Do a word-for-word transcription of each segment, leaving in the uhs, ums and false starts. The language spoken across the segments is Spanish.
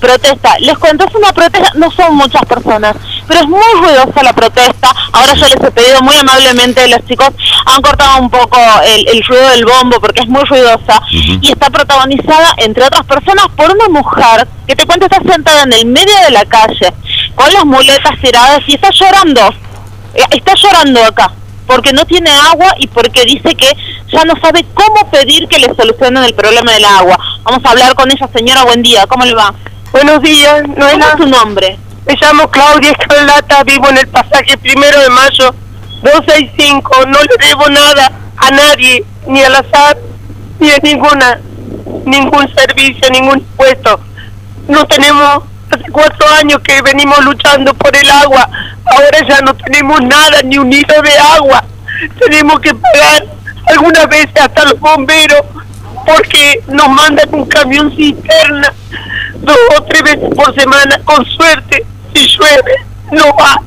protesta. Les cuento, es una protesta, no son muchas personas, pero es muy ruidosa la protesta. Ahora yo les he pedido muy amablemente, los chicos han cortado un poco el, el ruido del bombo porque es muy ruidosa, uh-huh. y está protagonizada, entre otras personas, por una mujer que te cuento está sentada en el medio de la calle, con las muletas tiradas y está llorando, está llorando acá, porque no tiene agua y porque dice que ya no sabe cómo pedir que le solucionen el problema del agua. Vamos a hablar con ella. Señora, buen día, ¿cómo le va? Buenos días, no ¿Cómo es su nombre? Me llamo Claudia Escarlata, vivo en el pasaje Primero de Mayo, doscientos sesenta y cinco, no le debo nada a nadie, ni a la S A T, ni a ninguna, ningún servicio, ningún impuesto. No tenemos, hace cuatro años que venimos luchando por el agua, ahora ya no tenemos nada, ni un hilo de agua. Tenemos que pagar algunas veces hasta los bomberos, porque nos mandan un camión cisterna dos o tres veces por semana, con suerte, si llueve, no va.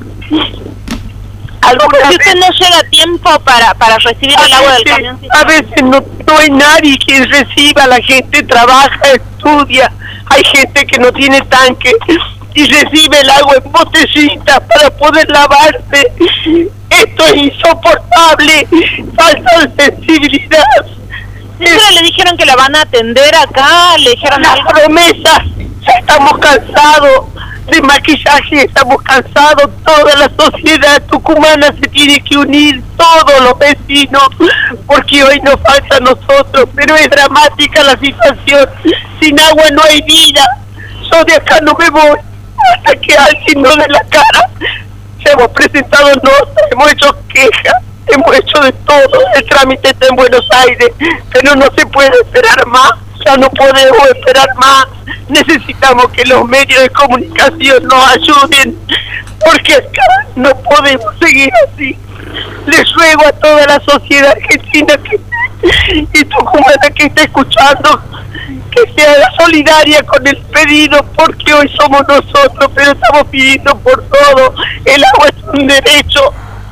Porque si usted no llega a tiempo para, para recibir el agua del camión cisterna. A veces no, no hay nadie que reciba, la gente trabaja, estudia, hay gente que no tiene tanque y recibe el agua en botellita para poder lavarse. Esto es insoportable, falta de sensibilidad. ¿Siempre le dijeron que la van a atender acá? ¿Le dijeron las algo? promesas? Ya estamos cansados de maquillaje, estamos cansados, toda la sociedad tucumana se tiene que unir, todos los vecinos, porque hoy nos falta a nosotros, pero es dramática la situación, sin agua no hay vida, yo de acá no me voy, hasta que alguien nos dé la cara. Ya hemos presentado notas, hemos hecho quejas, hemos hecho de todo, el trámite está en Buenos Aires, pero no se puede esperar más, ya no podemos esperar más, necesitamos que los medios de comunicación nos ayuden, porque acá no podemos seguir así. Les ruego a toda la sociedad argentina que, y tucumana que está escuchando, que se haga solidaria con el pedido, porque hoy somos nosotros, pero estamos pidiendo por todo. El agua es un derecho,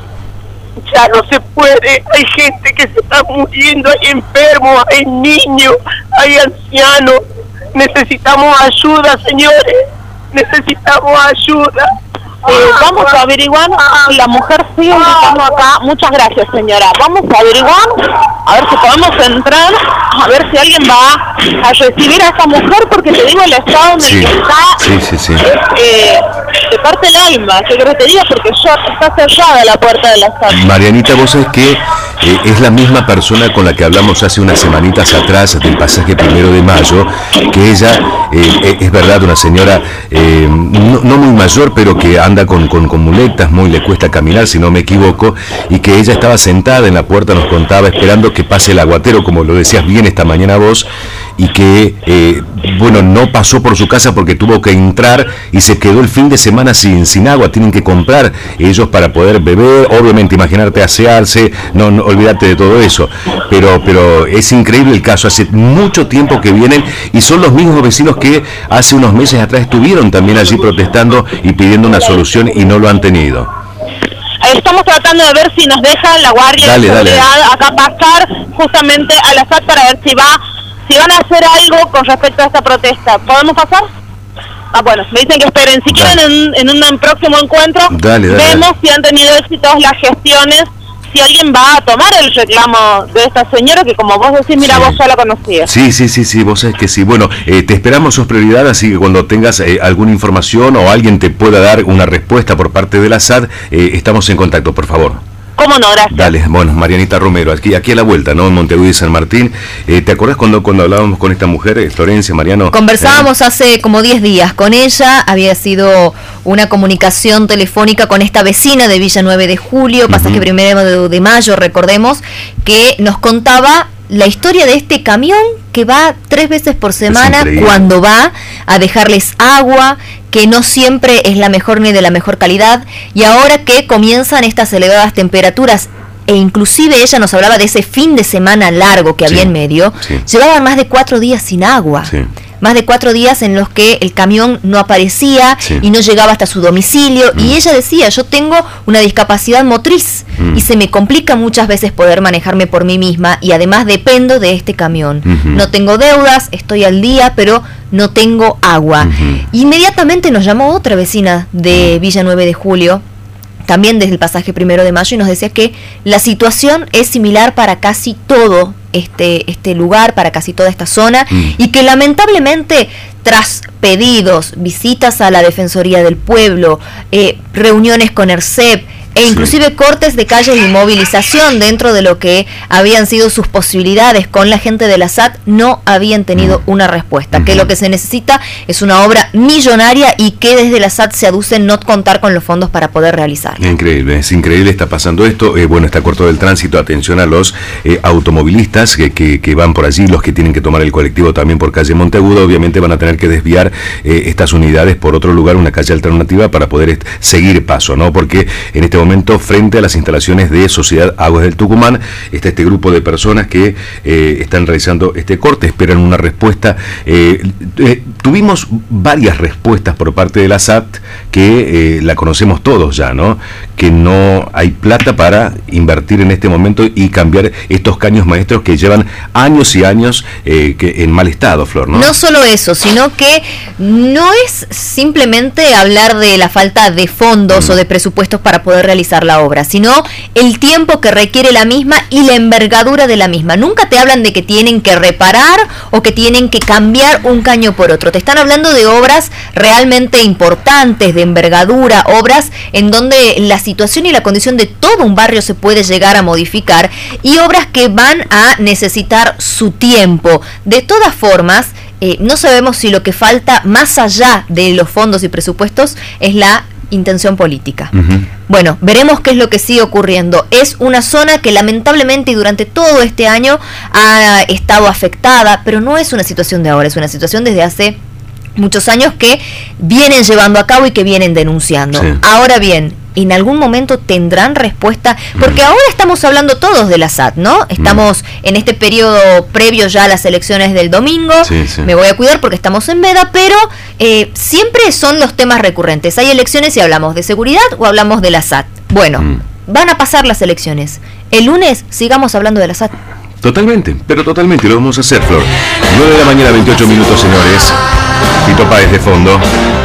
ya no se puede, hay gente que se está muriendo, hay enfermos, hay niños, hay ancianos, necesitamos ayuda, señores, necesitamos ayuda. Eh, vamos a averiguar, la mujer sigue gritando acá, muchas gracias señora, vamos a averiguar, a ver si podemos entrar, a ver si alguien va a recibir a esta mujer, porque te digo el estado en el sí, que está, sí, sí, sí. Es, eh, te parte el alma, que creo que te diga, porque yo, está cerrada la puerta de la sala. Marianita, vos sabés que eh, es la misma persona con la que hablamos hace unas semanitas atrás del pasaje Primero de Mayo, que ella, eh, es verdad, una señora eh, no, no muy mayor, pero que anda Con, con, con muletas, muy le cuesta caminar, si no me equivoco, y que ella estaba sentada en la puerta, nos contaba, esperando que pase el aguatero, como lo decías bien esta mañana vos, y que, eh, bueno, no pasó por su casa porque tuvo que entrar y se quedó el fin de semana sin, sin agua. Tienen que comprar ellos para poder beber, obviamente, imaginarte asearse, no, no olvídate de todo eso, pero, pero es increíble el caso, hace mucho tiempo que vienen y son los mismos vecinos que hace unos meses atrás estuvieron también allí protestando y pidiendo una solución y no lo han tenido. Estamos tratando de ver si nos dejan la guardia dale, de seguridad dale. acá pasar justamente a la S A T para ver si va, si van a hacer algo con respecto a esta protesta. ¿Podemos pasar? Ah, bueno, me dicen que esperen. Si quieren en, en un próximo encuentro, dale, dale, vemos dale. si han tenido éxitos las gestiones, si alguien va a tomar el reclamo de esta señora, que como vos decís, mira, sí. Vos ya la conocías. Sí, sí, sí, sí, vos sabés que sí. Bueno, eh, te esperamos, sos prioridad, así que cuando tengas eh, alguna información o alguien te pueda dar una respuesta por parte de la S A T, eh, estamos en contacto, por favor. ¿Cómo no? Gracias. Dale, bueno, Marianita Romero, aquí, aquí a la vuelta, ¿no? En Montevideo y San Martín. Eh, ¿Te acordás cuando, cuando hablábamos con esta mujer, eh, Florencia, Mariano? Conversábamos eh, hace como diez días con ella, había sido una comunicación telefónica con esta vecina de Villa nueve de Julio, pasaje uh-huh. Primero de, de Mayo, recordemos, que nos contaba la historia de este camión que va tres veces por semana cuando va a dejarles agua, que no siempre es la mejor ni de la mejor calidad, y ahora que comienzan estas elevadas temperaturas, e inclusive ella nos hablaba de ese fin de semana largo que había sí, en medio, sí. Llevaban más de cuatro días sin agua. Sí. más de cuatro días en los que el camión no aparecía Sí. y no llegaba hasta su domicilio, Mm. y ella decía, yo tengo una discapacidad motriz Mm. y se me complica muchas veces poder manejarme por mí misma, y además dependo de este camión. Ujú. No tengo deudas, estoy al día, pero no tengo agua. Ujú. Inmediatamente nos llamó otra vecina de Villa nueve de Julio, también desde el pasaje Primero de Mayo, y nos decía que la situación es similar para casi todo este, este lugar, para casi toda esta zona, Mm. y que lamentablemente tras pedidos, visitas a la Defensoría del Pueblo, eh, reuniones con ERCEP, e Sí. inclusive cortes de calles y movilización dentro de lo que habían sido sus posibilidades con la gente de la S A T, no habían tenido Mm. una respuesta. Que Ujú. lo que se necesita es una obra millonaria y que desde la S A T se aduce no contar con los fondos para poder realizarla. Increíble, es increíble, está pasando esto. Eh, bueno, está corto del tránsito. Atención a los eh, automovilistas que, que, que van por allí, los que tienen que tomar el colectivo también por calle Monteagudo. Obviamente van a tener que desviar eh, estas unidades por otro lugar, una calle alternativa, para poder est- seguir paso, ¿no? Porque en este momento, frente a las instalaciones de Sociedad Aguas del Tucumán, está este grupo de personas que eh, están realizando este corte, esperan una respuesta. Eh, eh, tuvimos varias respuestas por parte de la S A T, que eh, la conocemos todos ya, ¿no? Que no hay plata para invertir en este momento y cambiar estos caños maestros que llevan años y años eh, que en mal estado, Flor, ¿no? No solo eso, sino que no es simplemente hablar de la falta de fondos Mm. o de presupuestos para poder realizar la obra, sino el tiempo que requiere la misma y la envergadura de la misma. Nunca te hablan de que tienen que reparar o que tienen que cambiar un caño por otro. Te están hablando de obras realmente importantes, de envergadura, obras en donde la situación y la condición de todo un barrio se puede llegar a modificar, y obras que van a necesitar su tiempo. De todas formas, eh, no sabemos si lo que falta más allá de los fondos y presupuestos es la intención política. Ujú. Bueno, veremos qué es lo que sigue ocurriendo. Es una zona que lamentablemente y durante todo este año ha estado afectada, pero no es una situación de ahora, es una situación desde hace muchos años que vienen llevando a cabo y que vienen denunciando. Sí. Ahora bien, en algún momento tendrán respuesta, porque ahora estamos hablando todos de la S A T, ¿no? Estamos en este periodo previo ya a las elecciones del domingo. Sí, sí. Me voy a cuidar porque estamos en veda, pero eh, siempre son los temas recurrentes. Hay elecciones y hablamos de seguridad o hablamos de la S A T. Bueno, Mm. van a pasar las elecciones. El lunes sigamos hablando de la S A T. Totalmente, pero totalmente, lo vamos a hacer, Flor. nueve de la mañana, veintiocho minutos, señores. Fito Páez de fondo.